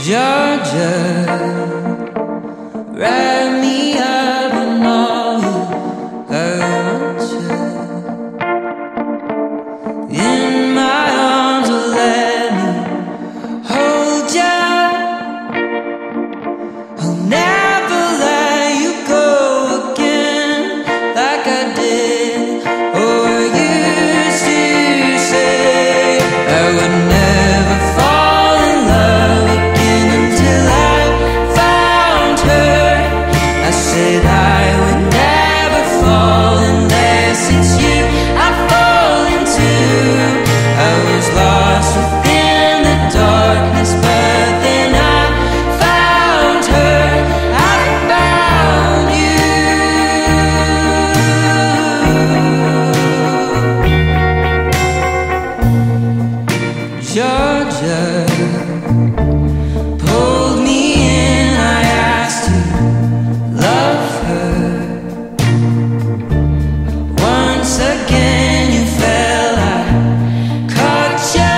Georgia, wrap me up in all you want you. In my arms, will let me hold you. I'll never let you go again like I did or used to say. I would never fall in love again until I found her. I said I would never fall unless it's you I fall into. I was lost within the darkness, but then I found her. I found you. Georgia pulled me in, I asked to love her. Once again you fell, I caught you.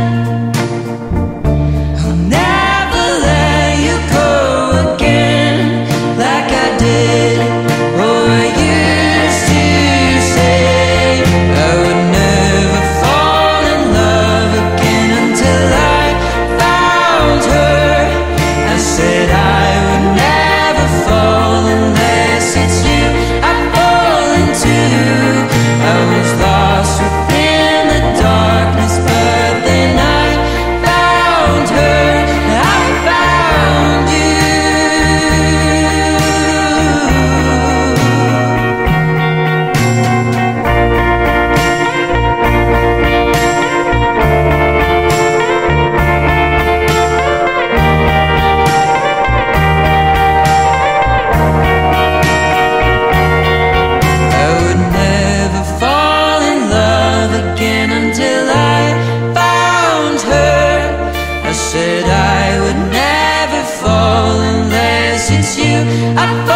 I'll never let you go again like I did or used to say. I would never fall in love again until I found her. I said I would never fall unless it's you I fall into. I was lost within the darkness, but then I found her. I found you. I would never fall in love again until I found her. I said I would never fall unless it's you I fall